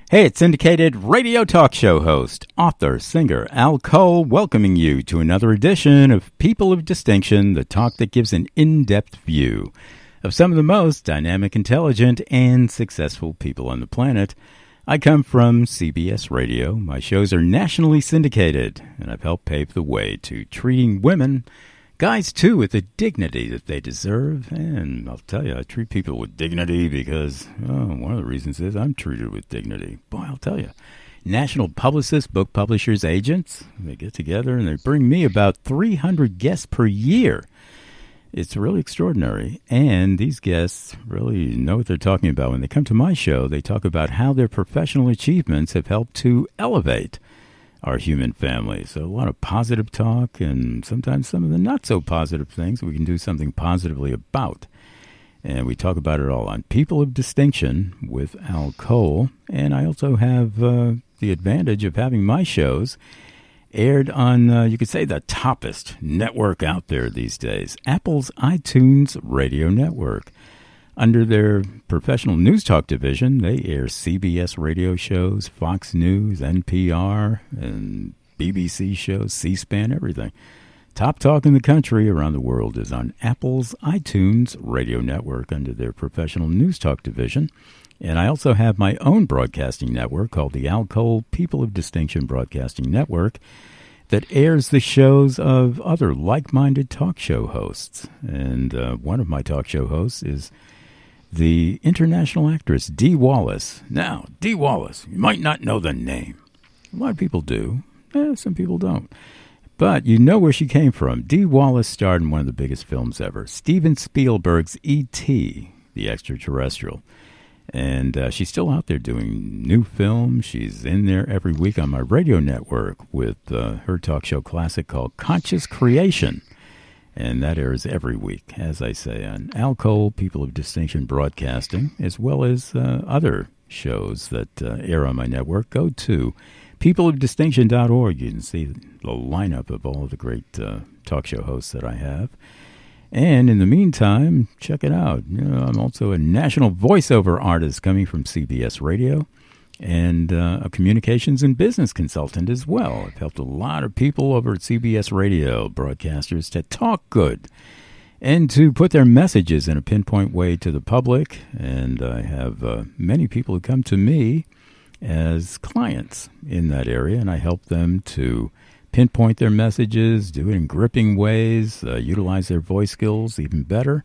Hey, it's syndicated radio talk show host, author, singer Al Cole, welcoming you to another edition of People of Distinction, the talk that gives an in-depth view of some of the most dynamic, intelligent, and successful people on the planet. I come from CBS Radio. My shows are nationally syndicated, and I've helped pave the way to treating women, guys too, with the dignity that they deserve. And I'll tell you, I treat people with dignity because, one of the reasons is I'm treated with dignity. Boy, I'll tell you, national publicists, book publishers, agents, they get together and they bring me about 300 guests per year. It's really extraordinary. And these guests really know what they're talking about. When they come to my show, they talk about how their professional achievements have helped to elevate our human family. So a lot of positive talk and sometimes some of the not so positive things we can do something positively about. And we talk about it all on People of Distinction with Al Cole. And I also have the advantage of having my shows aired on, you could say, the toppest network out there these days, Apple's iTunes Radio Network. Under their professional news talk division, they air CBS radio shows, Fox News, NPR, and BBC shows, C-SPAN, everything. Top talk in the country around the world is on Apple's iTunes Radio Network under their professional news talk division. And I also have my own broadcasting network called the Al Cole People of Distinction Broadcasting Network that airs the shows of other like-minded talk show hosts. And one of my talk show hosts is the international actress Dee Wallace. Now, Dee Wallace, you might not know the name. A lot of people do. Some people don't. But you know where she came from. Dee Wallace starred in one of the biggest films ever, Steven Spielberg's E.T., the Extraterrestrial. And she's still out there doing new films. She's in there every week on my radio network with her talk show classic called Conscious Creation. And that airs every week, as I say, on Al Cole, People of Distinction Broadcasting, as well as other shows that air on my network. Go to peopleofdistinction.org. You can see the lineup of all of the great talk show hosts that I have. And in the meantime, check it out. You know, I'm also a national voiceover artist coming from CBS Radio and a communications and business consultant as well. I've helped a lot of people over at CBS Radio, broadcasters, to talk good and to put their messages in a pinpoint way to the public. And I have many people who come to me as clients in that area, and I help them to pinpoint their messages, do it in gripping ways, utilize their voice skills even better.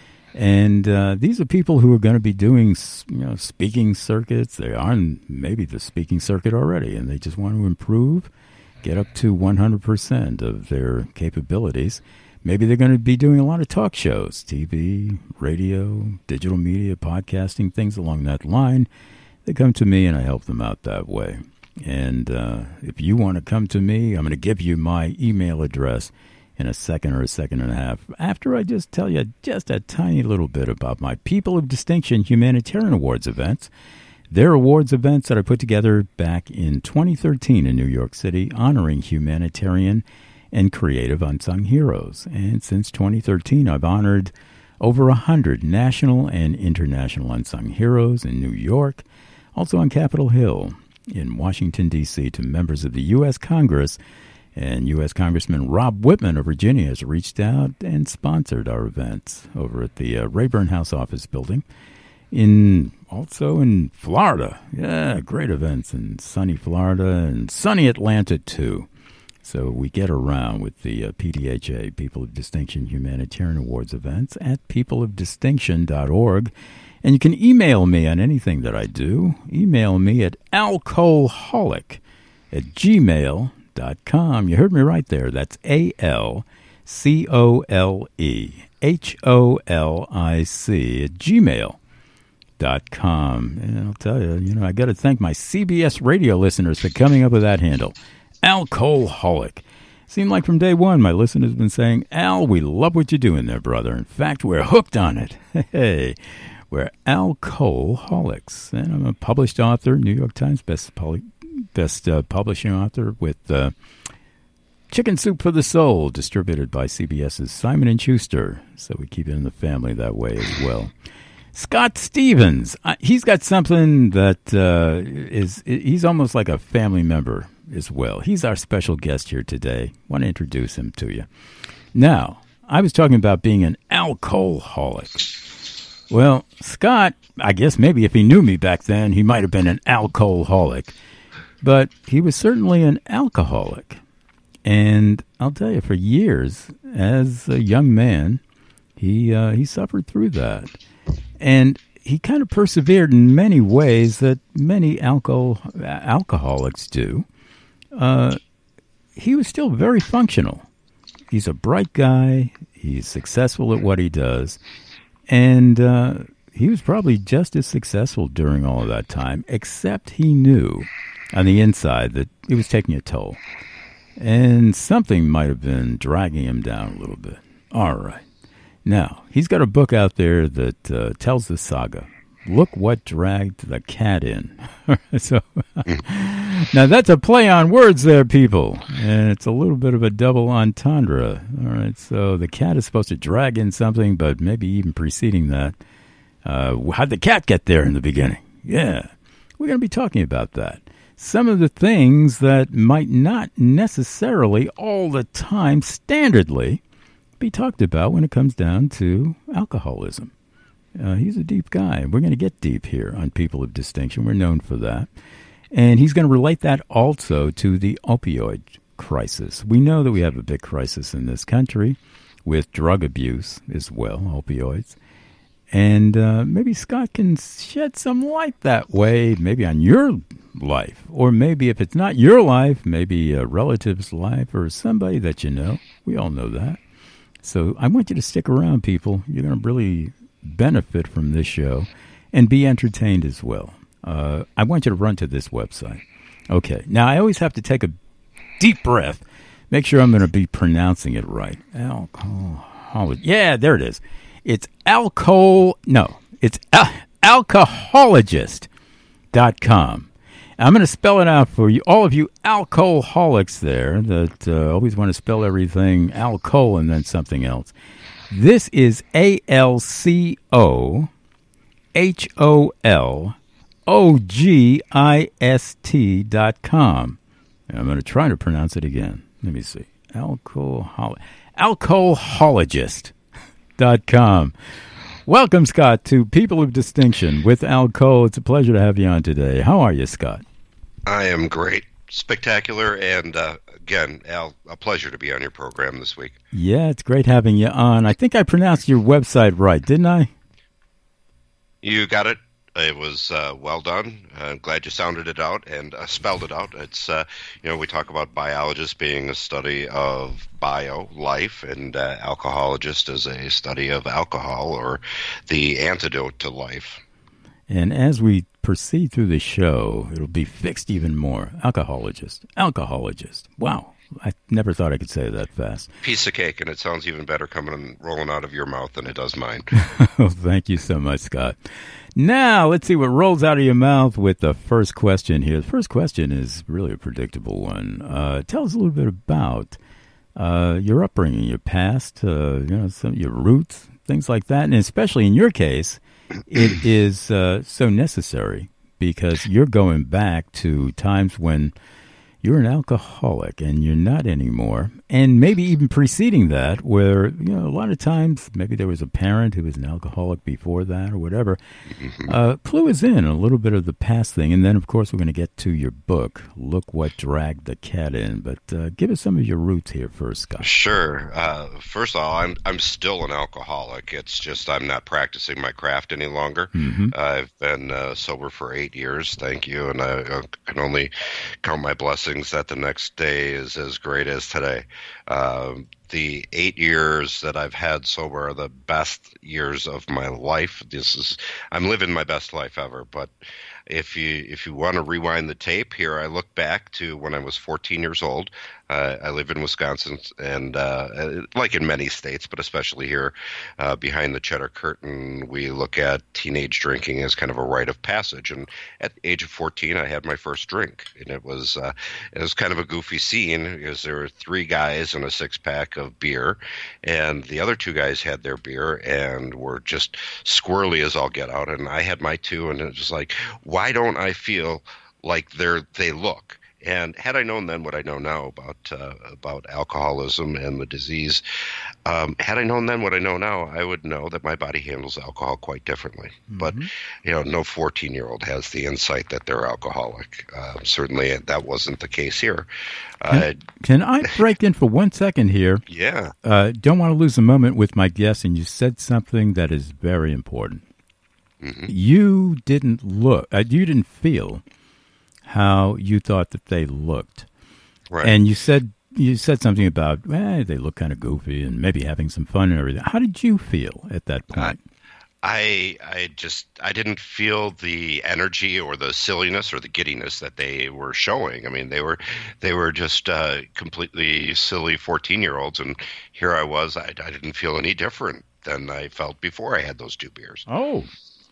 And these are people who are going to be doing, speaking circuits. They are on maybe the speaking circuit already, and they just want to improve, get up to 100% of their capabilities. Maybe they're going to be doing a lot of talk shows, TV, radio, digital media, podcasting, things along that line. They come to me, and I help them out that way. And if you want to come to me, I'm going to give you my email address in a second or a second and a half, after I just tell you just a tiny little bit about my People of Distinction Humanitarian Awards events. They're awards events that I put together back in 2013 in New York City, honoring humanitarian and creative unsung heroes. And since 2013, I've honored over 100 national and international unsung heroes in New York, also on Capitol Hill in Washington, D.C., to members of the U.S. Congress. And U.S. Congressman Rob Whitman of Virginia has reached out and sponsored our events over at the Rayburn House Office Building. Also in Florida. Yeah, great events in sunny Florida and sunny Atlanta, too. So we get around with the PDHA, People of Distinction Humanitarian Awards events at peopleofdistinction.org. And you can email me on anything that I do. Email me at alcoleholic@gmail.com. You heard me right there. That's ALCOLEHOLIC@gmail.com. And I'll tell you, I got to thank my CBS radio listeners for coming up with that handle, Alcoleholic. Seemed like from day one, my listeners have been saying, Al, we love what you're doing there, brother. In fact, we're hooked on it. Hey, we're Alcoleholics. And I'm a published author, New York Times best publishing author with Chicken Soup for the Soul, distributed by CBS's Simon & Schuster. So we keep it in the family that way as well. Scott Stevens. He's got something that he's almost like a family member as well. He's our special guest here today. Want to introduce him to you. Now, I was talking about being an alcoholic. Well, Scott, I guess maybe if he knew me back then, he might have been an alcoholic. But he was certainly an alcoholic. And I'll tell you, for years, as a young man, he suffered through that. And he kind of persevered in many ways that many alcoholics do. He was still very functional. He's a bright guy. He's successful at what he does. And he was probably just as successful during all of that time, except he knew on the inside that it was taking a toll. And something might have been dragging him down a little bit. All right. Now, he's got a book out there that tells the saga. Look what dragged the cat in. So, now that's a play on words there, people. And it's a little bit of a double entendre. All right, so the cat is supposed to drag in something, but maybe even preceding that. How'd the cat get there in the beginning? Yeah, we're going to be talking about that. Some of the things that might not necessarily all the time standardly be talked about when it comes down to alcoholism. He's a deep guy. We're going to get deep here on People of Distinction. We're known for that. And he's going to relate that also to the opioid crisis. We know that we have a big crisis in this country with drug abuse as well, opioids. And maybe Scott can shed some light that way, maybe on your life. Or maybe if it's not your life, maybe a relative's life or somebody that you know. We all know that. So I want you to stick around, people. You're going to really benefit from this show and be entertained as well. I want you to run to this website. Okay. Now, I always have to take a deep breath. Make sure I'm going to be pronouncing it right. Yeah, there it is. It's alcohologist.com. I'm going to spell it out for you, all of you alcoholics there that always want to spell everything alcohol and then something else. This is alcohologist.com. And I'm going to try to pronounce it again. Let me see. Alcohologist.com. Welcome, Scott, to People of Distinction with Al Cole. It's a pleasure to have you on today. How are you, Scott? I am great. Spectacular, and again, Al, a pleasure to be on your program this week. Yeah, it's great having you on. I think I pronounced your website right, didn't I? You got it. It was well done. I'm glad you sounded it out and spelled it out. It's, we talk about biologist being a study of bio, life, and alcohologist is a study of alcohol or the antidote to life. And as we proceed through the show, it'll be fixed even more. Alcohologist. Wow. I never thought I could say it that fast. Piece of cake, and it sounds even better rolling out of your mouth than it does mine. Oh, thank you so much, Scott. Now, let's see what rolls out of your mouth with the first question here. The first question is really a predictable one. Tell us a little bit about your upbringing, your past, some of your roots, things like that. And especially in your case, it is so necessary because you're going back to times when you're an alcoholic and you're not anymore. And maybe even preceding that where, a lot of times maybe there was a parent who was an alcoholic before that or whatever. Clue us in a little bit of the past thing. And then, of course, we're going to get to your book, Look What Dragged the Cat In. But give us some of your roots here first, Scott. Sure. First of all, I'm still an alcoholic. It's just I'm not practicing my craft any longer. Mm-hmm. I've been sober for 8 years, thank you. And I can only count my blessings that the next day is as great as today. The 8 years that I've had sober are the best years of my life. I'm living my best life ever. But if you want to rewind the tape here, I look back to when I was 14 years old. I live in Wisconsin, and like in many states, but especially here, behind the Cheddar Curtain, we look at teenage drinking as kind of a rite of passage. And at the age of 14, I had my first drink, and it was kind of a goofy scene because there were three guys and a six-pack of beer, and the other two guys had their beer and were just squirrely as all get out, and I had my two, and it was just like, why don't I feel like they look? And had I known then what I know now about alcoholism and the disease, had I known then what I know now, I would know that my body handles alcohol quite differently. Mm-hmm. But no 14-year-old has the insight that they're alcoholic. Certainly, that wasn't the case here. Can I break in for 1 second here? Yeah. Don't want to lose a moment with my guest, and you said something that is very important. Mm-hmm. You didn't feel how you thought that they looked. Right. And you said something about, they look kind of goofy and maybe having some fun and everything. How did you feel at that point? I didn't feel the energy or the silliness or the giddiness that they were showing. I mean, they were just completely silly 14-year-olds, and here I was. I didn't feel any different than I felt before I had those two beers. Oh.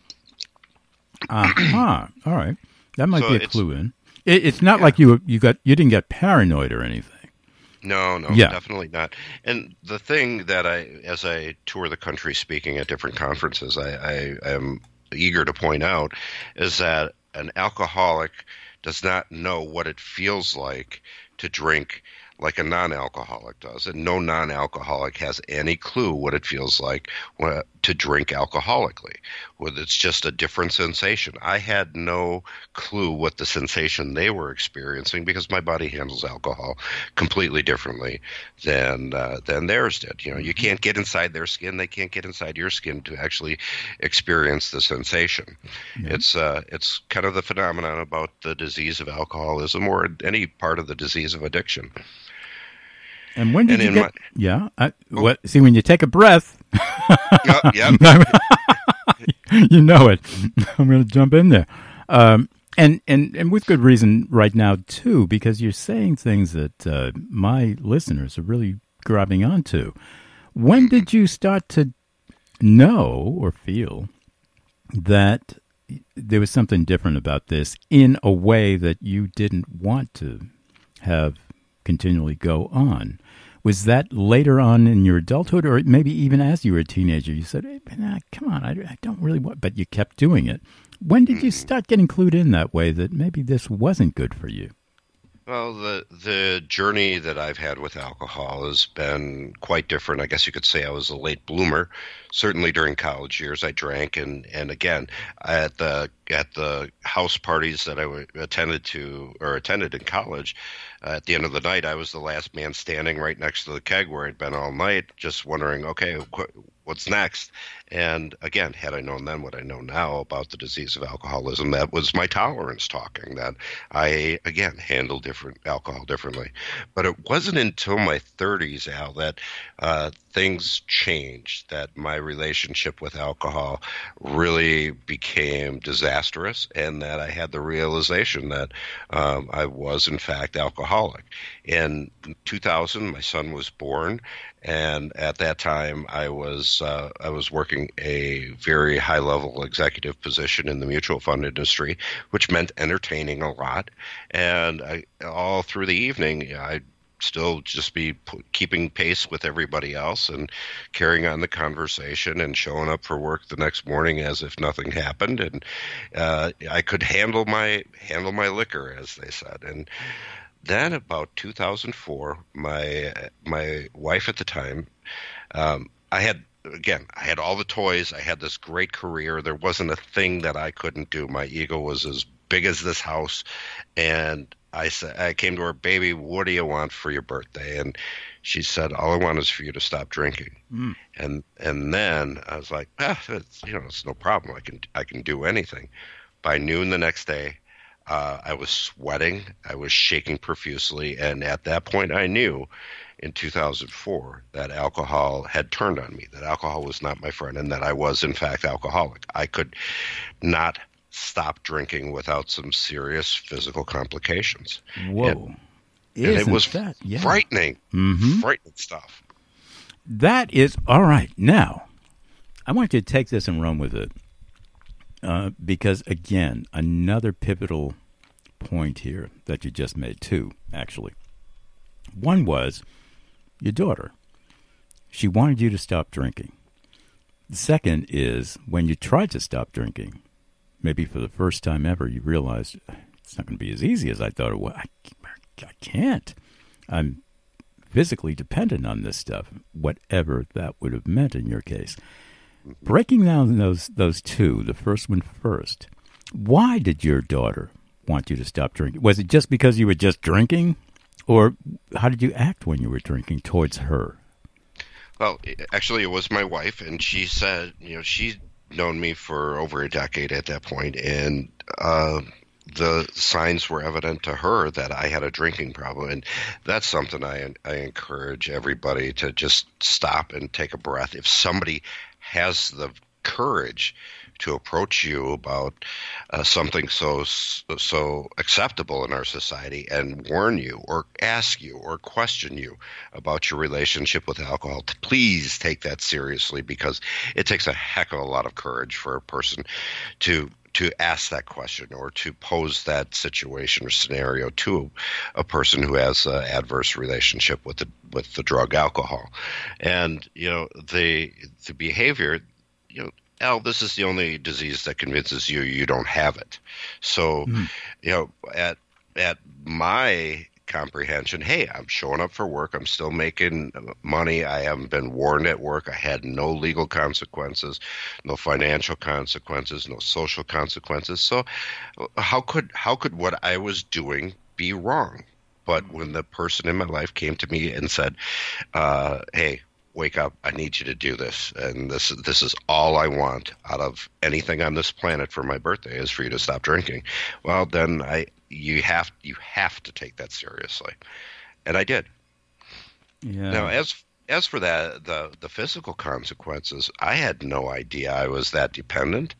All right. That might be a clue in. It's not like you didn't get paranoid or anything. No, definitely not. And the thing that as I tour the country speaking at different conferences, I am eager to point out is that an alcoholic does not know what it feels like to drink like a non-alcoholic does, and no non-alcoholic has any clue what it feels like to drink alcoholically. Well, it's just a different sensation. I had no clue what the sensation they were experiencing because my body handles alcohol completely differently than theirs did. You can't get inside their skin; they can't get inside your skin to actually experience the sensation. Yeah. It's kind of the phenomenon about the disease of alcoholism or any part of the disease of addiction. And when did you get? See, when you take a breath, yep. You know it. I'm going to jump in there, and with good reason right now too, because you're saying things that my listeners are really grabbing onto. When did you start to know or feel that there was something different about this in a way that you didn't want to have continually go on? Was that later on in your adulthood, or maybe even as you were a teenager, you said, hey, come on, I don't really want, but you kept doing it. When did you start getting clued in that way that maybe this wasn't good for you? Well, the journey that I've had with alcohol has been quite different. I guess you could say I was a late bloomer. Certainly during college years, I drank, and again at the house parties that I attended in college. At the end of the night, I was the last man standing right next to the keg where I'd been all night, just wondering, okay, what's next? And again, had I known then what I know now about the disease of alcoholism, that was my tolerance talking, that I, again, handled alcohol differently. But it wasn't until my 30s, Al, that things changed, that my relationship with alcohol really became disastrous, and that I had the realization that I was, in fact, alcoholic. In 2000, my son was born, and at that time, I was working a very high-level executive position in the mutual fund industry, which meant entertaining a lot. And all through the evening, I'd still just be keeping pace with everybody else and carrying on the conversation and showing up for work the next morning as if nothing happened. And I could handle my liquor, as they said. And then about 2004, my wife at the time, I had all the toys. I had this great career. There wasn't a thing that I couldn't do. My ego was as big as this house. And I came to her, baby, what do you want for your birthday? And she said, all I want is for you to stop drinking. Mm. And then I was like, it's no problem. I can do anything. By noon the next day, I was sweating. I was shaking profusely. And at that point, I knew in 2004 that alcohol had turned on me, that alcohol was not my friend, and that I was, in fact, alcoholic. I could not stop drinking without some serious physical complications. Whoa. And it was frightening, frightening stuff. That is, all right. Now, I want you to take this and run with it. Because, again, another pivotal point here that you just made, two, actually. One was your daughter. She wanted you to stop drinking. The second is when you tried to stop drinking, maybe for the first time ever, you realized it's not going to be as easy as I thought it was. I can't. I'm physically dependent on this stuff, whatever that would have meant in your case. Breaking down those two, the first one first, why did your daughter want you to stop drinking? Was it just because you were just drinking? Or how did you act when you were drinking towards her? Well, actually, it was my wife, and she said, she'd known me for over a decade at that point, and the signs were evident to her that I had a drinking problem. And that's something I encourage everybody to just stop and take a breath. If somebody has the courage to approach you about something so acceptable in our society and warn you or ask you or question you about your relationship with alcohol, please take that seriously, because it takes a heck of a lot of courage for a person to ask that question or to pose that situation or scenario to a person who has an adverse relationship with the drug alcohol. And the behavior, Al, this is the only disease that convinces you don't have it. So, at my comprehension, hey, I'm showing up for work. I'm still making money. I haven't been warned at work. I had no legal consequences, no financial consequences, no social consequences. So how could what I was doing be wrong? But when the person in my life came to me and said, hey, wake up, I need you to do this, and this is all I want out of anything on this planet for my birthday is for you to stop drinking. Well, then you have to take that seriously, and I did. Yeah. Now, as for that, the physical consequences, I had no idea I was that dependent.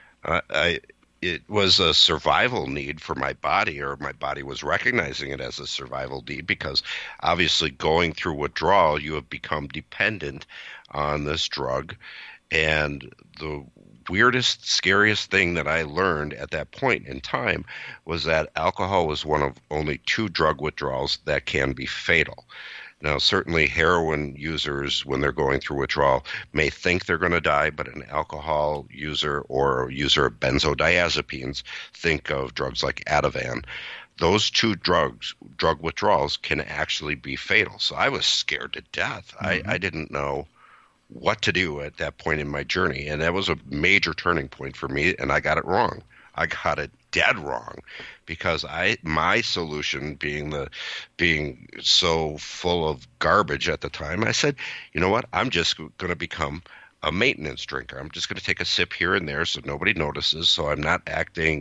It was a survival need for my body, or my body was recognizing it as a survival need, because obviously going through withdrawal, you have become dependent on this drug. And the weirdest, scariest thing that I learned at that point in time was that alcohol was one of only 2 drug withdrawals that can be fatal. Now, certainly heroin users, when they're going through withdrawal, may think they're going to die, but an alcohol user or a user of benzodiazepines, think of drugs like Ativan, those 2 drug withdrawals can actually be fatal. So I was scared to death. Mm-hmm. I didn't know what to do at that point in my journey, and that was a major turning point for me, and I got it wrong. I got it dead wrong, because my solution being so full of garbage at the time, I said, you know what, I'm just going to become a maintenance drinker. I'm just going to take a sip here and there so nobody notices, so I'm not acting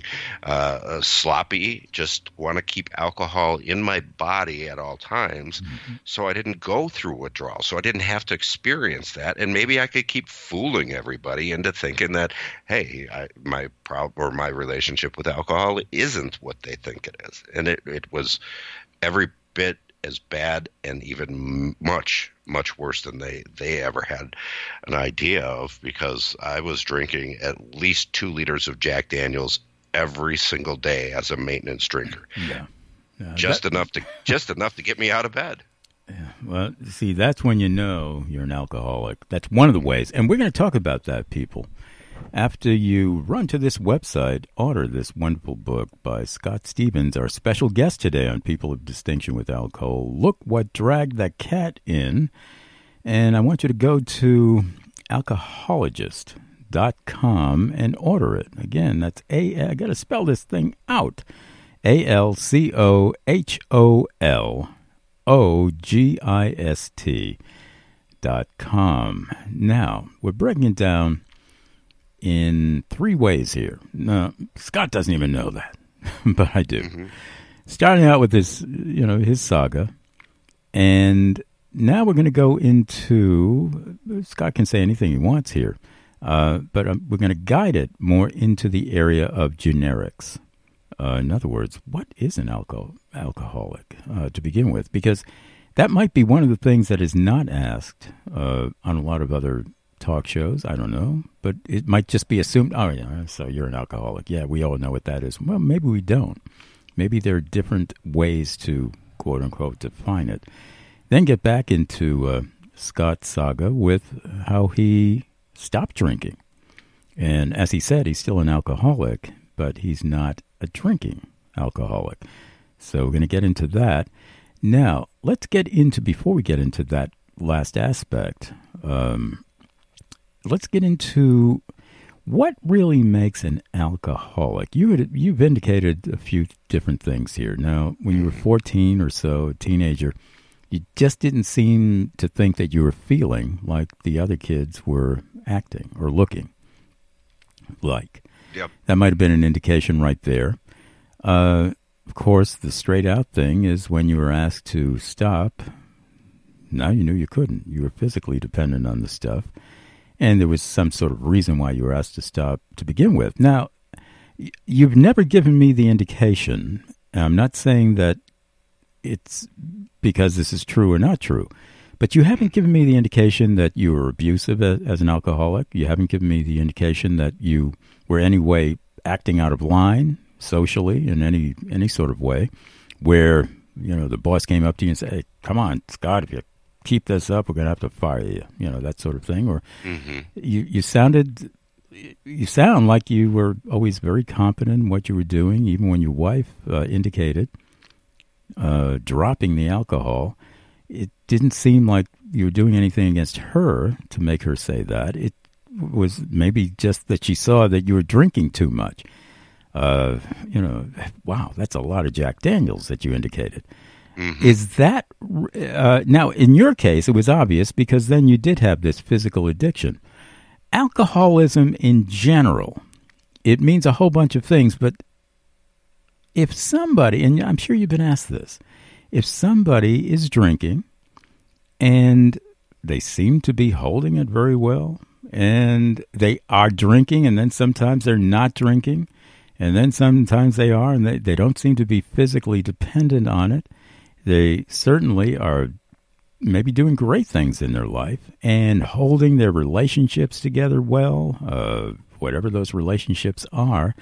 sloppy, just want to keep alcohol in my body at all times. Mm-hmm. So I didn't go through withdrawal, so I didn't have to experience that, and maybe I could keep fooling everybody into thinking that, hey, my problem or my relationship with alcohol isn't what they think it is. And it was every bit as bad, and even much, much worse than they ever had an idea of, because I was drinking at least 2 liters of Jack Daniels every single day as a maintenance drinker. Yeah. Just enough to get me out of bed. Yeah. Well, see, that's when you know you're an alcoholic. That's one of the ways. And we're going to talk about that, people. After you run to this website, order this wonderful book by Scott Stevens, our special guest today on People of Distinction with Alcohol. Look What Dragged That Cat In. And I want you to go to alcohologist.com and order it. Again, that's I got to spell this thing out. alcohologist.com. Now, we're breaking it down in 3 ways here. Now, Scott doesn't even know that, but I do. Mm-hmm. Starting out with this, his saga, and now we're going to go into, Scott can say anything he wants here, but we're going to guide it more into the area of generics, In other words, what is an alcoholic to begin with? Because that might be one of the things that is not asked on a lot of other talk shows. I don't know, but it might just be assumed, oh, yeah, so you're an alcoholic. Yeah, we all know what that is. Well, maybe we don't. Maybe there are different ways to, quote unquote, define it. Then get back into Scott's saga with how he stopped drinking. And as he said, he's still an alcoholic, but he's not a drinking alcoholic. So we're going to get into that. Now, let's get into, before we get into that last aspect, let's get into what really makes an alcoholic. You've indicated a few different things here. Now, when you were 14 or so, a teenager, you just didn't seem to think that you were feeling like the other kids were acting or looking like. Yep. That might have been an indication right there. Of course, the straight out thing is when you were asked to stop, now you knew you couldn't. You were physically dependent on the stuff. And there was some sort of reason why you were asked to stop to begin with. Now, you've never given me the indication. I'm not saying that it's because this is true or not true, but you haven't given me the indication that you were abusive as an alcoholic. You haven't given me the indication that you were any way acting out of line socially in any sort of way where, the boss came up to you and said, hey, come on, Scott, if you keep this up, we're going to have to fire you, that sort of thing. Or you sound like you were always very confident in what you were doing, even when your wife indicated dropping the alcohol. It didn't seem like you were doing anything against her to make her say that. It was maybe just that she saw that you were drinking too much. Wow, that's a lot of Jack Daniels that you indicated. Mm-hmm. Is that now in your case? It was obvious because then you did have this physical addiction. Alcoholism in general, it means a whole bunch of things. But if somebody, and I'm sure you've been asked this, if somebody is drinking and they seem to be holding it very well, and they are drinking, and then sometimes they're not drinking, and then sometimes they are, and they don't seem to be physically dependent on it. They certainly are maybe doing great things in their life and holding their relationships together well, whatever those relationships are.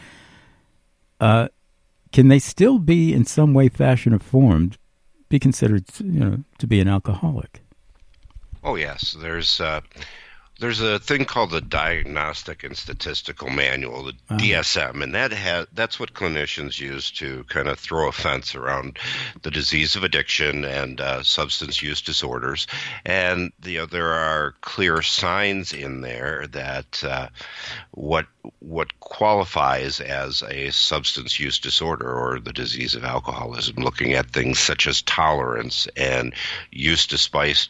Can they still be in some way, fashion, or form be considered, to be an alcoholic? Oh, yes. There's a thing called the Diagnostic and Statistical Manual, the DSM, and that's what clinicians use to kind of throw a fence around the disease of addiction and substance use disorders. And there are clear signs in there that what qualifies as a substance use disorder or the disease of alcoholism, looking at things such as tolerance and use despite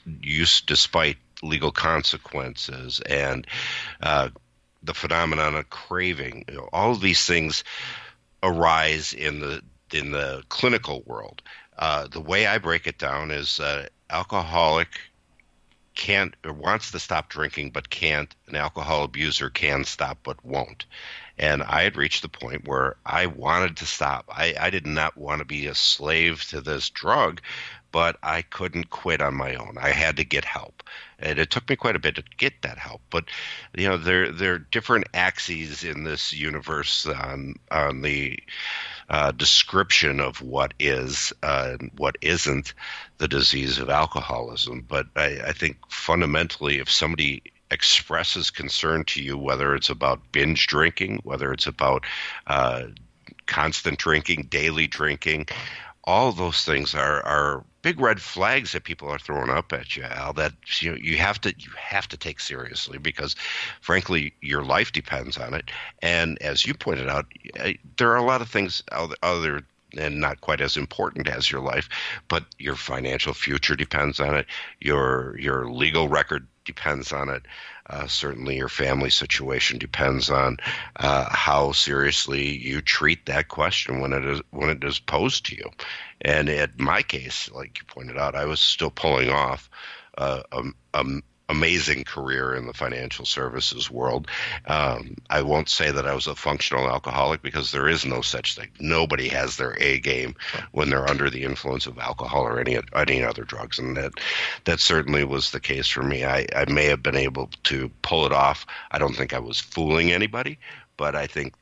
legal consequences and the phenomenon of craving. All of these things arise in the clinical world. The way I break it down is alcoholic can't or wants to stop drinking but can't. An alcohol abuser can stop but won't. And I had reached the point where I wanted to stop. I did not want to be a slave to this drug, but I couldn't quit on my own. I had to get help. And it took me quite a bit to get that help. But, there are different axes in this universe on the description of what is and what isn't the disease of alcoholism. But I think fundamentally, if somebody expresses concern to you, whether it's about binge drinking, whether it's about constant drinking, daily drinking, all of those things are big red flags that people are throwing up at you, Al, that you have to take seriously because, frankly, your life depends on it. And as you pointed out, there are a lot of things other and not quite as important as your life, but your financial future depends on it. Your legal record depends on it. Certainly your family situation depends on how seriously you treat that question when it is posed to you. And in my case, like you pointed out, I was still pulling off a amazing career in the financial services world. I won't say that I was a functional alcoholic because there is no such thing. Nobody has their A game when they're under the influence of alcohol or any other drugs, and that certainly was the case for me. I may have been able to pull it off. I don't think I was fooling anybody, but I think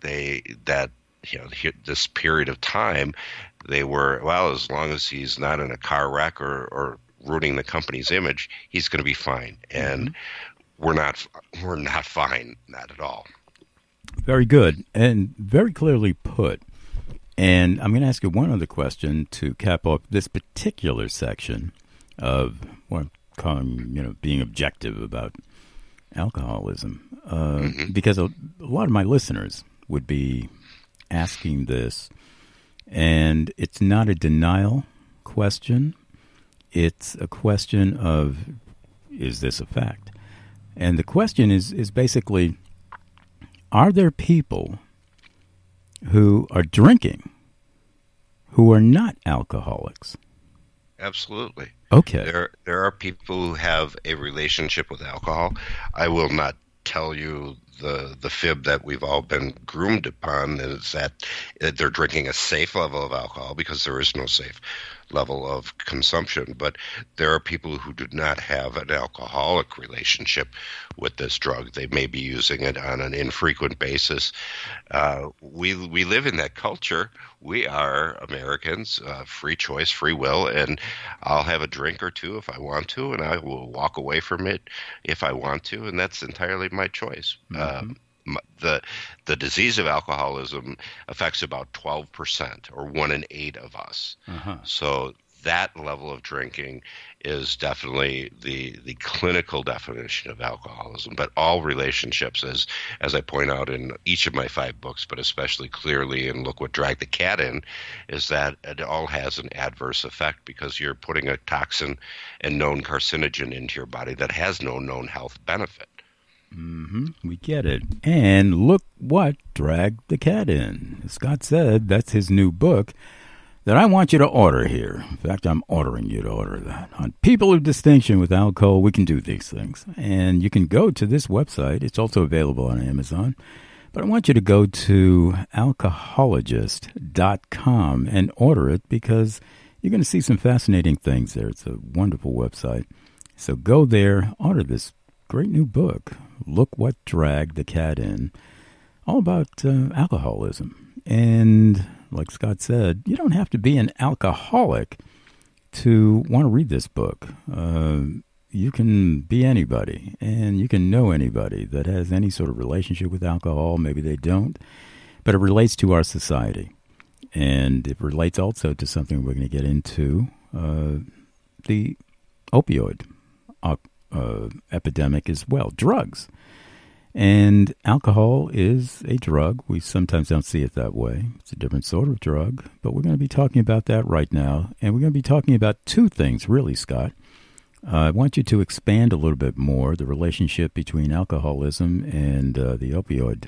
this period of time, they were, well, as long as he's not in a car wreck or ruining the company's image, he's going to be fine. And we're not fine, not at all. Very good and very clearly put. And I'm going to ask you one other question to cap off this particular section of what I'm calling, being objective about alcoholism, because a lot of my listeners would be asking this, and it's not a denial question. It's a question of, is this a fact? And the question is basically, are there people who are drinking who are not alcoholics? Absolutely. Okay. There are people who have a relationship with alcohol. I will not tell you the fib that we've all been groomed upon, is that they're drinking a safe level of alcohol, because there is no safe level of consumption. But there are people who do not have an alcoholic relationship with this drug. They may be using it on an infrequent basis. We live in that culture. We are Americans, free choice, free will, and I'll have a drink or two if I want to, and I will walk away from it if I want to, and that's entirely my choice. The disease of alcoholism affects about 12%, or 1 in 8 of us. So that level of drinking is definitely the clinical definition of alcoholism. But all relationships, as I point out in each of my 5 books, but especially clearly in Look What Dragged the Cat In, is that it all has an adverse effect, because you're putting a toxin and known carcinogen into your body that has no known health benefit. We get it. And Look What Dragged the Cat In. Scott said that's his new book that I want you to order here. In fact, I'm ordering you to order that. On People of Distinction with Alcohol, we can do these things. And you can go to this website. It's also available on Amazon. But I want you to go to alcohologist.com and order it, because you're going to see some fascinating things there. It's a wonderful website. So go there, order this great new book, Look What Dragged the Cat In, all about alcoholism. And like Scott said, you don't have to be an alcoholic to want to read this book. You can be anybody, and you can know anybody that has any sort of relationship with alcohol. Maybe they don't, but it relates to our society. And it relates also to something we're going to get into, the opioid epidemic as well, drugs. And alcohol is a drug. We sometimes don't see it that way. It's a different sort of drug, but we're going to be talking about that right now. And we're going to be talking about 2 things, really, Scott. I want you to expand a little bit more the relationship between alcoholism and the opioid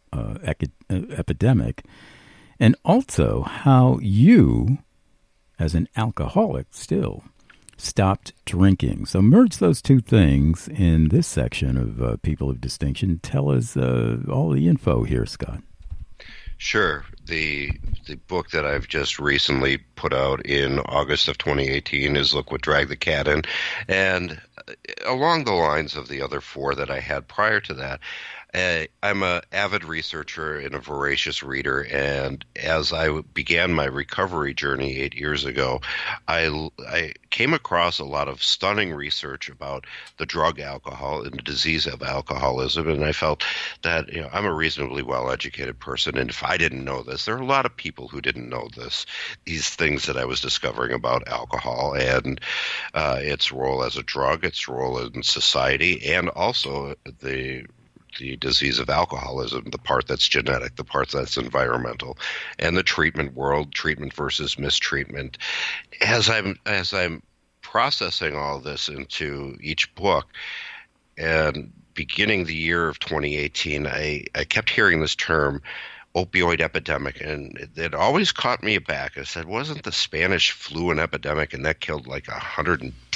epidemic, and also how you, as an alcoholic still, stopped drinking. So merge those 2 things in this section of People of Distinction. Tell us all the info here, Scott. Sure. The book that I've just recently put out in August of 2018 is Look What Dragged the Cat In. And along the lines of the other 4 that I had prior to that, I'm an avid researcher and a voracious reader, and as I began my recovery journey 8 years ago, I came across a lot of stunning research about the drug alcohol and the disease of alcoholism, and I felt that I'm a reasonably well-educated person, and if I didn't know this, there are a lot of people who didn't know these things that I was discovering about alcohol and its role as a drug, its role in society, and also the disease of alcoholism, the part that's genetic, the part that's environmental, and the treatment world, treatment versus mistreatment. As I'm processing all this into each book, and beginning the year of 2018, I kept hearing this term, opioid epidemic, and it always caught me aback. I said, wasn't the Spanish flu an epidemic, and that killed like 110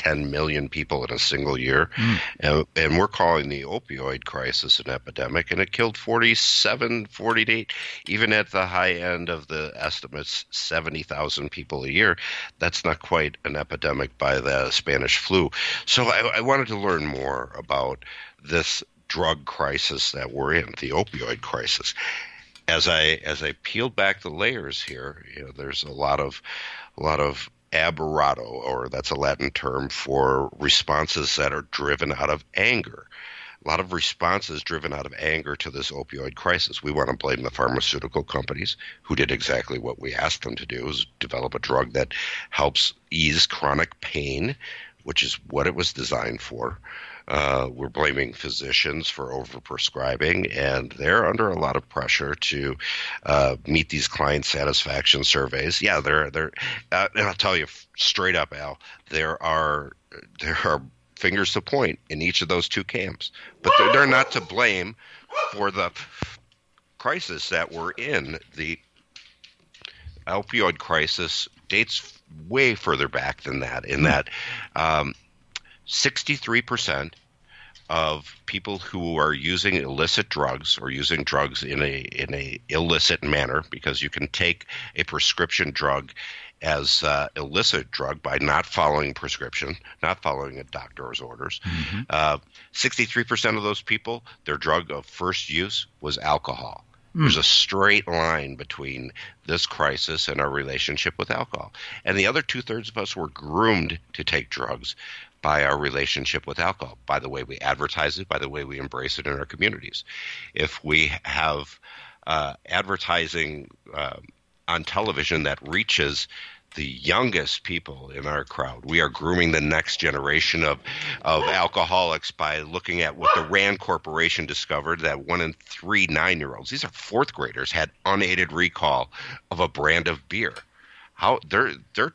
10 million people in a single year. And we're calling the opioid crisis an epidemic, and it killed 48, even at the high end of the estimates, 70,000 people a year. That's not quite an epidemic by the Spanish flu. So I wanted to learn more about this drug crisis that we're in, the opioid crisis. As I peeled back the layers here, there's a lot of aberrato, or that's a Latin term for responses that are driven out of anger. A lot of responses driven out of anger to this opioid crisis. We want to blame the pharmaceutical companies, who did exactly what we asked them to do, is develop a drug that helps ease chronic pain, which is what it was designed for. We're blaming physicians for overprescribing, and they're under a lot of pressure to meet these client satisfaction surveys. Yeah, and I'll tell you straight up, Al, there are fingers to point in each of those two camps, but they're not to blame for the crisis that we're in. The opioid crisis dates way further back than that, in that 63% of people who are using illicit drugs, or using drugs in a illicit manner, because you can take a prescription drug as illicit drug by not following prescription, not following a doctor's orders. 63% of those people, their drug of first use was alcohol. There's a straight line between this crisis and our relationship with alcohol. And the other 2/3 of us were groomed to take drugs by our relationship with alcohol, by the way we advertise it, by the way we embrace it in our communities. If we have advertising on television that reaches the youngest people in our crowd, we are grooming the next generation of alcoholics by looking at what the Rand Corporation discovered, that 1 in 3 9-year-olds, these are fourth graders, had unaided recall of a brand of beer. How they're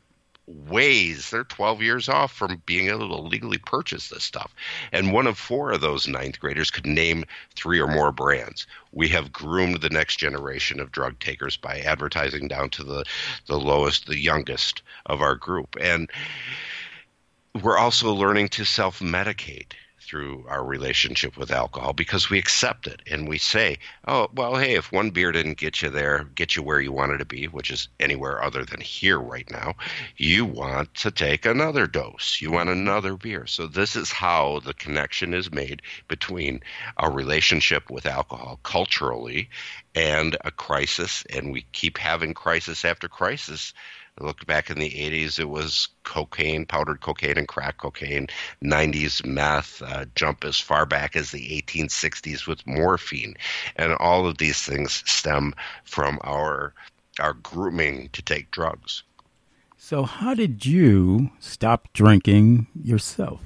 12 years off from being able to legally purchase this stuff. And 1 of 4 of those 9th graders could name 3 or more brands. We have groomed the next generation of drug takers by advertising down to the lowest, the youngest of our group. And we're also learning to self-medicate through our relationship with alcohol, because we accept it and we say, oh, well, hey, if one beer didn't get you there, get you where you wanted to be, which is anywhere other than here right now, you want to take another dose. You want another beer. So this is how the connection is made between our relationship with alcohol culturally and a crisis, and we keep having crisis after crisis. I look back in the 80s, it was cocaine, powdered cocaine and crack cocaine. 90s meth, jump as far back as the 1860s with morphine. And all of these things stem from our grooming to take drugs. So how did you stop drinking yourself?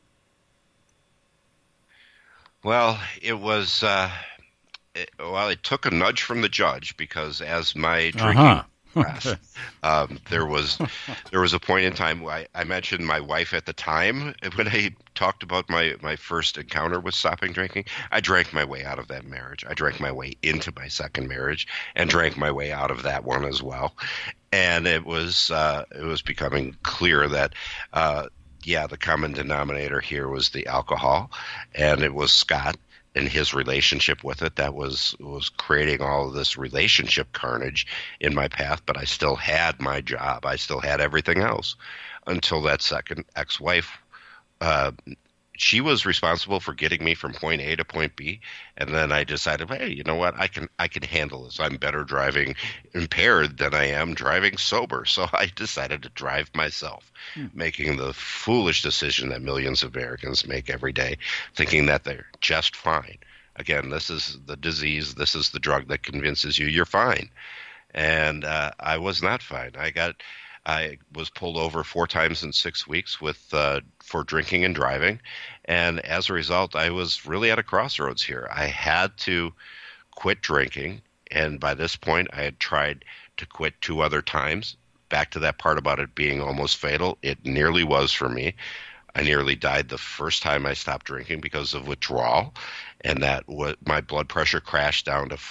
Well, it was it took a nudge from the judge, because as my drinking there was a point in time where I mentioned my wife at the time when I talked about my first encounter with stopping drinking. I drank my way out of that marriage. I drank my way into my second marriage and drank my way out of that one as well. And it was becoming clear that the common denominator here was the alcohol, and it was Scott and his relationship with it that was creating all of this relationship carnage in my path. But I still had my job. I still had everything else until that second ex-wife. She was responsible for getting me from point A to point B, and then I decided, hey, you know what? I can handle this. I'm better driving impaired than I am driving sober. So I decided to drive myself, making the foolish decision that millions of Americans make every day, thinking that they're just fine. Again, this is the disease. This is the drug that convinces you you're fine. And I was not fine. I was pulled over 4 times in 6 weeks for drinking and driving, and as a result, I was really at a crossroads here. I had to quit drinking, and by this point, I had tried to quit 2 other times. Back to that part about it being almost fatal, it nearly was for me. I nearly died the first time I stopped drinking because of withdrawal, and my blood pressure crashed down to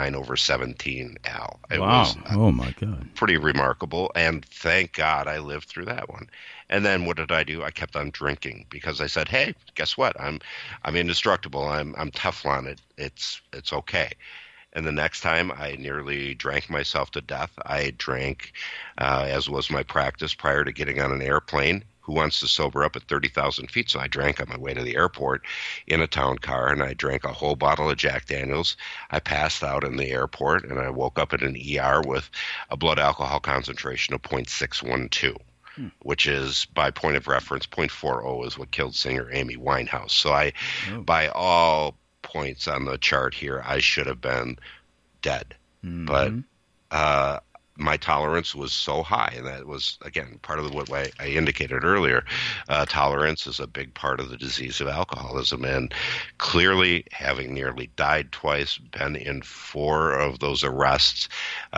49/17, Al. It Wow. was Oh, my God. pretty remarkable, and thank God I lived through that one. And then what did I do? I kept on drinking because I said, "Hey, guess what? I'm indestructible. I'm Teflon. It's okay." And the next time I nearly drank myself to death. I drank, as was my practice prior to getting on an airplane. Who wants to sober up at 30,000 feet? So I drank on my way to the airport in a town car, and I drank a whole bottle of Jack Daniels. I passed out in the airport, and I woke up at an ER with a blood alcohol concentration of 0.612. Which is, by point of reference, 0.40 is what killed singer Amy Winehouse. So by all points on the chart here, I should have been dead. Mm-hmm. But my tolerance was so high, and that was, again, part of what I indicated earlier. Tolerance is a big part of the disease of alcoholism, and clearly, having nearly died twice, been in 4 of those arrests,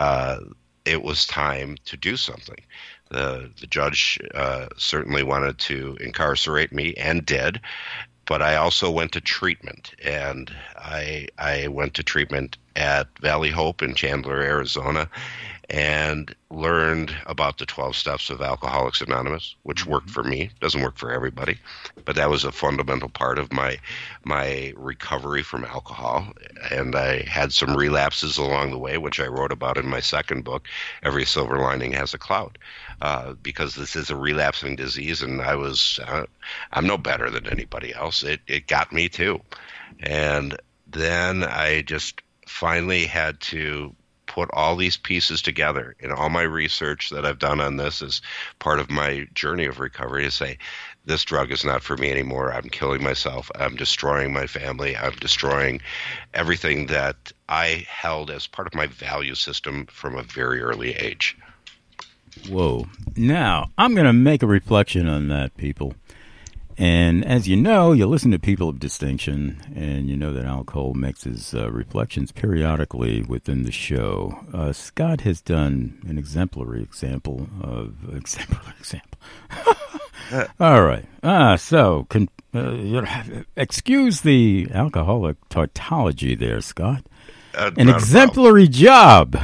it was time to do something. The judge certainly wanted to incarcerate me and did, but I also went to treatment, and I went to treatment at Valley Hope in Chandler, Arizona, and learned about the 12 steps of Alcoholics Anonymous, which worked for me. Doesn't work for everybody, but that was a fundamental part of my recovery from alcohol. And I had some relapses along the way, which I wrote about in my second book, Every Silver Lining Has a Cloud, because this is a relapsing disease, and I'm no better than anybody else. It got me too. And then I just finally had to put all these pieces together in all my research that I've done on this as part of my journey of recovery to say, this drug is not for me anymore. I'm killing myself. I'm destroying my family. I'm destroying everything that I held as part of my value system from a very early age. Whoa. Now, I'm going to make a reflection on that, people. And as you know, you listen to People of Distinction, and you know that Al Cole makes his reflections periodically within the show. Scott has done an exemplary example. All right. So, excuse the alcoholic tautology there, Scott. An exemplary job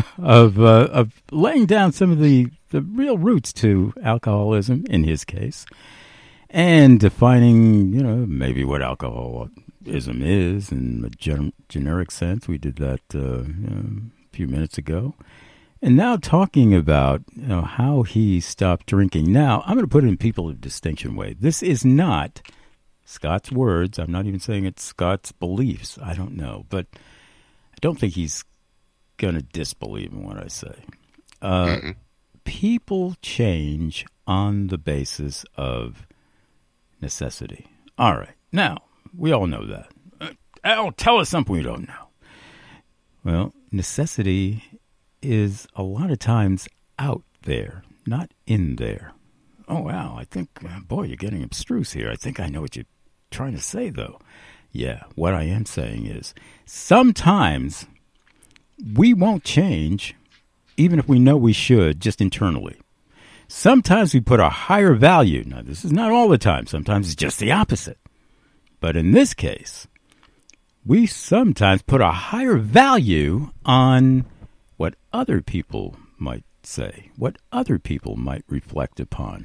of laying down some of the real roots to alcoholism, in his case. And defining, maybe what alcoholism is in a generic sense. We did that a few minutes ago. And now talking about how he stopped drinking. Now, I'm going to put it in People of Distinction way. This is not Scott's words. I'm not even saying it's Scott's beliefs. I don't know. But I don't think he's going to disbelieve in what I say. People change on the basis of necessity. All right. Now, we all know that. Al, tell us something we don't know. Well, necessity is a lot of times out there, not in there. Oh, wow. I think, boy, you're getting abstruse here. I think I know what you're trying to say, though. Yeah, what I am saying is sometimes we won't change, even if we know we should, just internally. Sometimes we put a higher value. Now, this is not all the time. Sometimes it's just the opposite. But in this case, we sometimes put a higher value on what other people might say, what other people might reflect upon,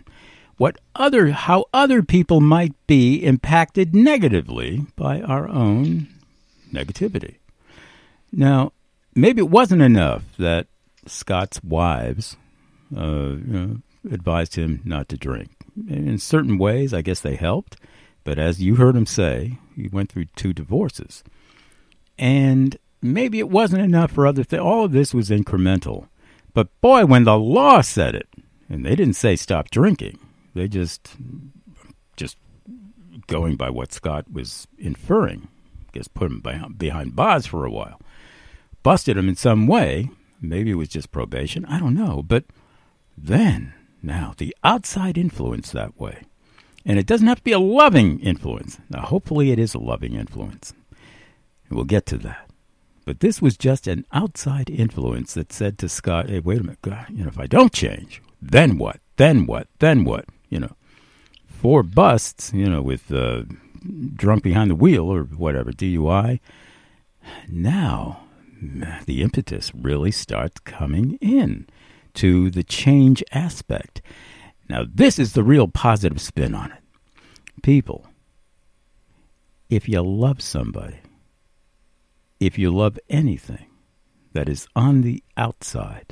how other people might be impacted negatively by our own negativity. Now, maybe it wasn't enough that Scott's wives, advised him not to drink. In certain ways, I guess they helped. But as you heard him say, he went through 2 divorces. And maybe it wasn't enough for other things. All of this was incremental. But boy, when the law said it, and they didn't say stop drinking, they just going by what Scott was inferring, I guess put him behind bars for a while. Busted him in some way. Maybe it was just probation. I don't know. But then, now, the outside influence that way. And it doesn't have to be a loving influence. Now, hopefully it is a loving influence. And we'll get to that. But this was just an outside influence that said to Scott, hey, wait a minute, God, if I don't change, then what? Then what? Then what? 4 busts, with drunk behind the wheel or whatever, DUI. Now, the impetus really starts coming in to the change aspect. Now, this is the real positive spin on it. People, if you love somebody, if you love anything that is on the outside,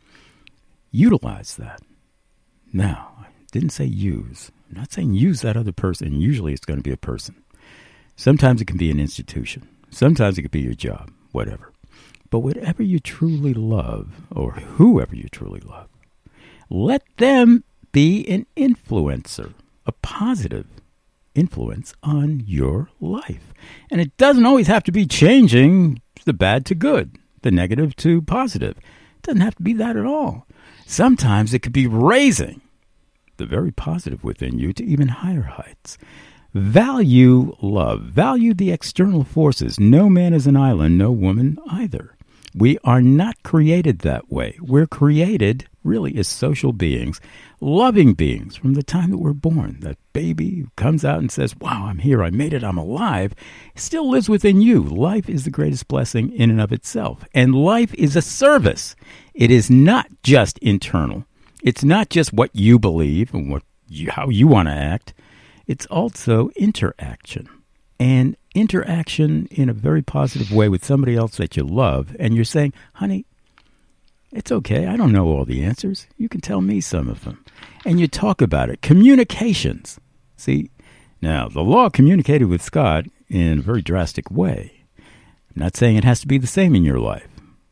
utilize that. Now, I didn't say use. I'm not saying use that other person. Usually it's going to be a person. Sometimes it can be an institution. Sometimes it could be your job, whatever. But whatever you truly love, or whoever you truly love, let them be an influencer, a positive influence on your life. And it doesn't always have to be changing the bad to good, the negative to positive. It doesn't have to be that at all. Sometimes it could be raising the very positive within you to even higher heights. Value love. Value the external forces. No man is an island, no woman either. We are not created that way. We're created really as social beings, loving beings from the time that we're born. That baby who comes out and says, wow, I'm here, I made it, I'm alive, still lives within you. Life is the greatest blessing in and of itself. And life is a service. It is not just internal. It's not just what you believe and how you want to act. It's also interaction. And interaction in a very positive way with somebody else that you love. And you're saying, honey, it's okay. I don't know all the answers. You can tell me some of them. And you talk about it. Communications. See, now, the law communicated with Scott in a very drastic way. I'm not saying it has to be the same in your life.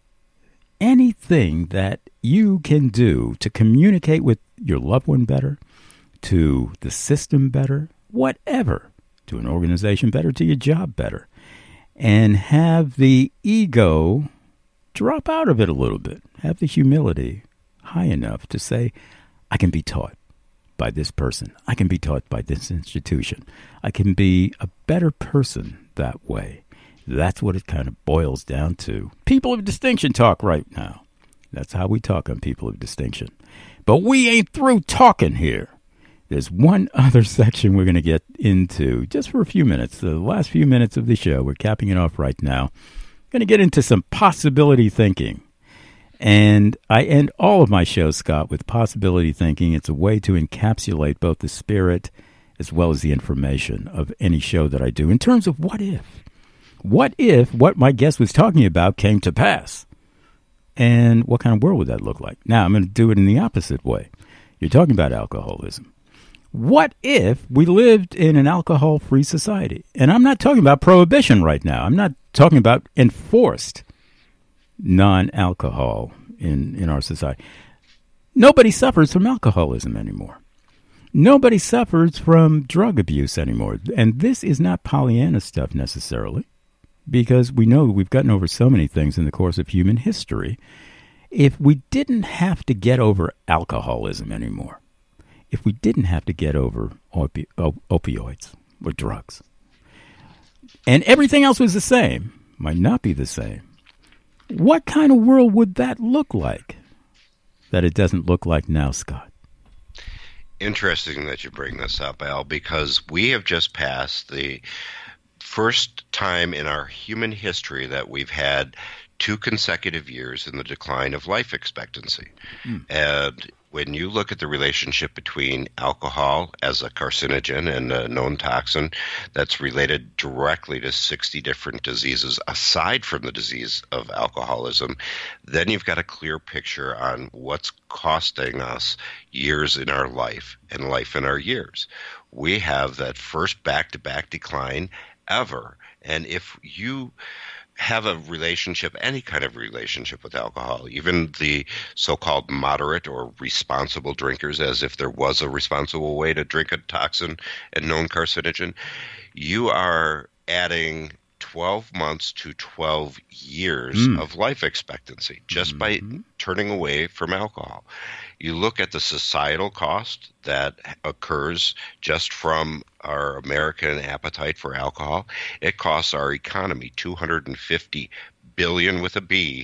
Anything that you can do to communicate with your loved one better, to the system better, whatever, to an organization better, to your job better, and have the ego drop out of it a little bit. Have the humility high enough to say, I can be taught by this person. I can be taught by this institution. I can be a better person that way. That's what it kind of boils down to. People of distinction talk right now. That's how we talk on People of Distinction. But we ain't through talking here. There's one other section we're going to get into just for a few minutes. The last few minutes of the show, we're capping it off right now. Going to get into some possibility thinking. And I end all of my shows, Scott, with possibility thinking. It's a way to encapsulate both the spirit as well as the information of any show that I do in terms of what if. What if what my guest was talking about came to pass? And what kind of world would that look like? Now, I'm going to do it in the opposite way. You're talking about alcoholism. What if we lived in an alcohol-free society? And I'm not talking about prohibition right now. I'm not talking about enforced non-alcohol in our society. Nobody suffers from alcoholism anymore. Nobody suffers from drug abuse anymore. And this is not Pollyanna stuff necessarily, because we know we've gotten over so many things in the course of human history. If we didn't have to get over alcoholism anymore, if we didn't have to get over opioids or drugs, and everything else was the same, might not be the same, what kind of world would that look like that it doesn't look like now, Scott? Interesting that you bring this up, Al, because we have just passed the first time in our human history that we've had 2 consecutive years in the decline of life expectancy. And when you look at the relationship between alcohol as a carcinogen and a known toxin that's related directly to 60 different diseases aside from the disease of alcoholism, then you've got a clear picture on what's costing us years in our life and life in our years. We have that first back-to-back decline ever. And if you have a relationship, any kind of relationship with alcohol, even the so-called moderate or responsible drinkers, as if there was a responsible way to drink a toxin and known carcinogen, you are adding 12 months to 12 years of life expectancy just by turning away from alcohol. You look at the societal cost that occurs just from our American appetite for alcohol. It costs our economy $250 billion with a B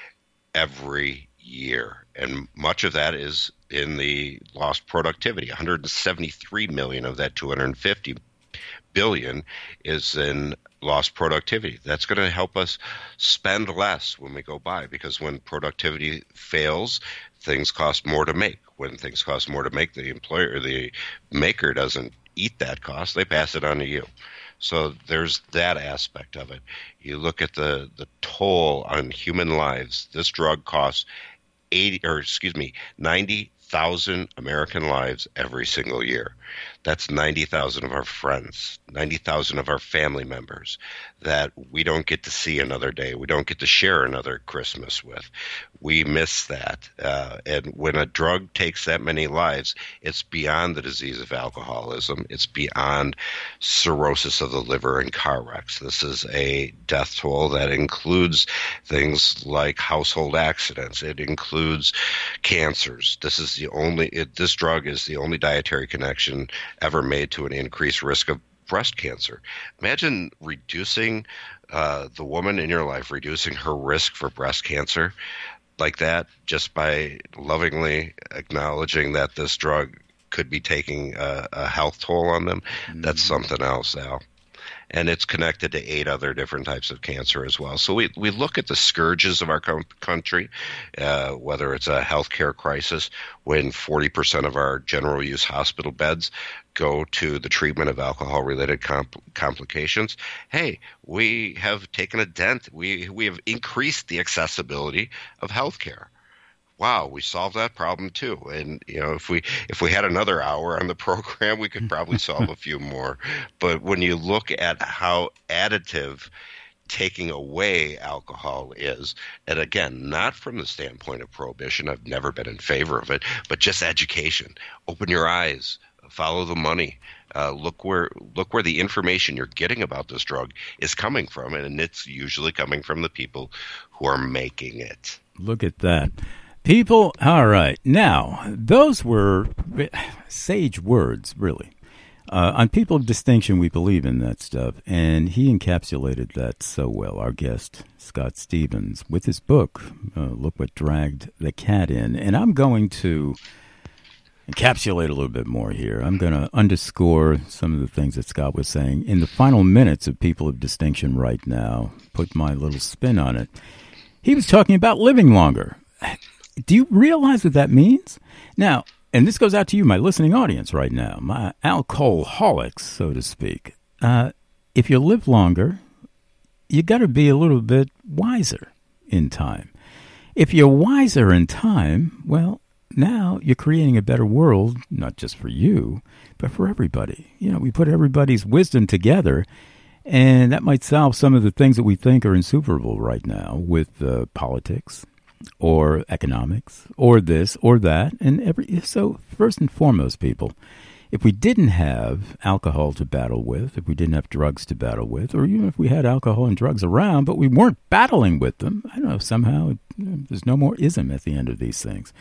every year. And much of that is in the lost productivity. 173 million of that 250 billion is in lost productivity. That's going to help us spend less when we go by, because when productivity fails, things cost more to make. When things cost more to make, the employer, the maker doesn't eat that cost. They pass it on to you. So there's that aspect of it. You look at the toll on human lives. This drug costs 90,000 American lives every single year. That's 90,000 of our friends, 90,000 of our family members that we don't get to see another day. We don't get to share another Christmas with. We miss that. And when a drug takes that many lives, it's beyond the disease of alcoholism. It's beyond cirrhosis of the liver and car wrecks. This is a death toll that includes things like household accidents. It includes cancers. This drug is the only dietary connection ever made to an increased risk of breast cancer. Imagine reducing the woman in your life, reducing her risk for breast cancer like that, just by lovingly acknowledging that this drug could be taking a health toll on them. That's something else, Al. And it's connected to 8 other different types of cancer as well. So we look at the scourges of our country, whether it's a healthcare crisis, when 40% of our general use hospital beds go to the treatment of alcohol-related complications. Hey, we have taken a dent. We have increased the accessibility of healthcare. Wow, we solved that problem too. And if we had another hour on the program, we could probably solve a few more. But when you look at how additive taking away alcohol is, and again, not from the standpoint of prohibition, I've never been in favor of it, but just education. Open your eyes, follow the money. Look where the information you're getting about this drug is coming from, and it's usually coming from the people who are making it. Look at that. People, all right. Now, those were sage words, really. On People of Distinction, we believe in that stuff, and he encapsulated that so well, our guest, Scott Stevens, with his book, Look What Dragged the Cat In. And I'm going to encapsulate a little bit more here. I'm going to underscore some of the things that Scott was saying. In the final minutes of People of Distinction right now, put my little spin on it. He was talking about living longer. Do you realize what that means? Now, and this goes out to you, my listening audience right now, my alcoholics, so to speak. If you live longer, you got to be a little bit wiser in time. If you're wiser in time, well, now you're creating a better world, not just for you, but for everybody. We put everybody's wisdom together, and that might solve some of the things that we think are insuperable right now with politics, or economics, or this, or that, so first and foremost, people, if we didn't have alcohol to battle with, if we didn't have drugs to battle with, or even if we had alcohol and drugs around, but we weren't battling with them, I don't know, somehow there's no more ism at the end of these things,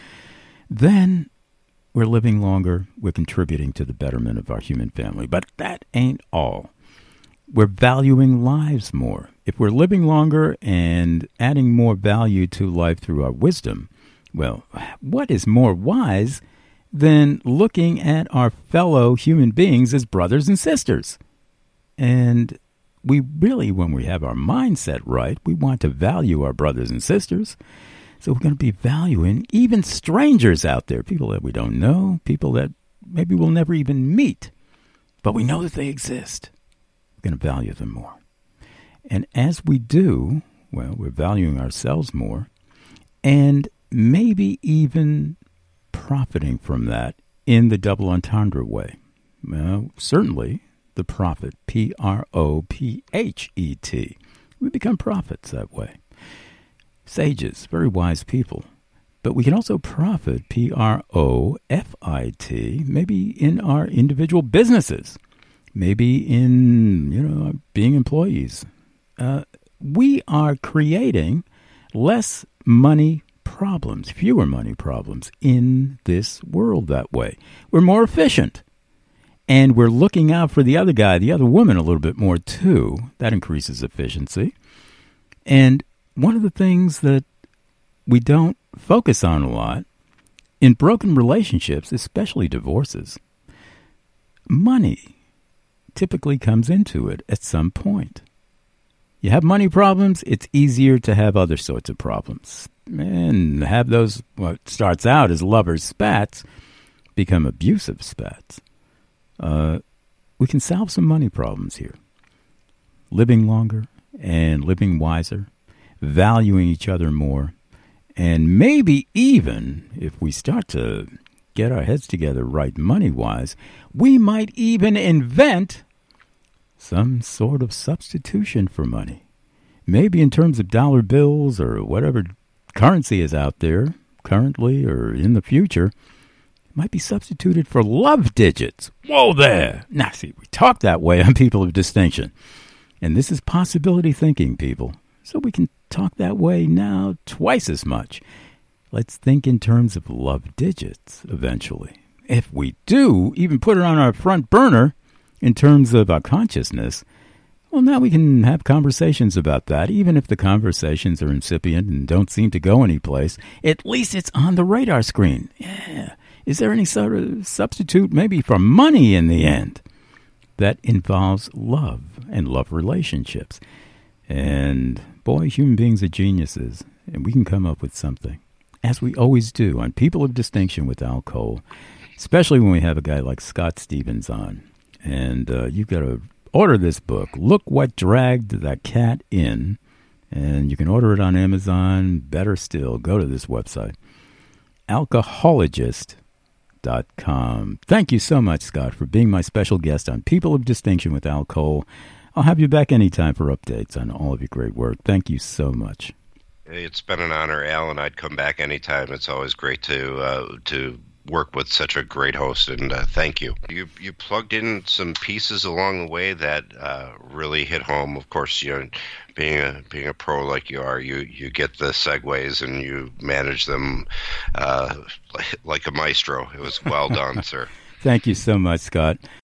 then we're living longer, we're contributing to the betterment of our human family. But that ain't all. We're valuing lives more. If we're living longer and adding more value to life through our wisdom, well, what is more wise than looking at our fellow human beings as brothers and sisters? And we really, when we have our mindset right, we want to value our brothers and sisters. So we're going to be valuing even strangers out there, people that we don't know, people that maybe we'll never even meet, but we know that they exist. We're going to value them more. And as we do, well, we're valuing ourselves more and maybe even profiting from that in the double entendre way. Well, certainly the profit, P-R-O-P-H-E-T. We become prophets that way. Sages, very wise people. But we can also profit, P-R-O-F-I-T, maybe in our individual businesses, maybe in, being employees. We are creating less money problems, fewer money problems in this world that way. We're more efficient. And we're looking out for the other guy, the other woman a little bit more too. That increases efficiency. And one of the things that we don't focus on a lot in broken relationships, especially divorces, money typically comes into it at some point. You have money problems, it's easier to have other sorts of problems. And have those, what starts out as lovers' spats, become abusive spats. We can solve some money problems here. Living longer and living wiser, valuing each other more, and maybe even, if we start to get our heads together right money-wise, we might even invent some sort of substitution for money. Maybe in terms of dollar bills or whatever currency is out there currently or in the future, it might be substituted for love digits. Whoa there! Now, see, we talk that way on People of Distinction. And this is possibility thinking, people. So we can talk that way now twice as much. Let's think in terms of love digits eventually. If we do even put it on our front burner in terms of our consciousness, well, now we can have conversations about that. Even if the conversations are incipient and don't seem to go anyplace, at least it's on the radar screen. Yeah. Is there any sort of substitute maybe for money in the end that involves love and love relationships? And boy, human beings are geniuses, and we can come up with something, as we always do on People of Distinction with Al Cole, especially when we have a guy like Scott Stevens on. And you've got to order this book, Look What Dragged That Cat In, and you can order it on Amazon. Better still, go to this website, alcohologist.com. Thank you so much, Scott, for being my special guest on People of Distinction with Al Cole. I'll have you back anytime for updates on all of your great work. Thank you so much. It's been an honor, Al, and I'd come back anytime. It's always great to work with such a great host, and thank you. You plugged in some pieces along the way that really hit home. Of course, you know, being a pro like you are, you get the segues and you manage them like a maestro. It was well done, sir. Thank you so much, Scott.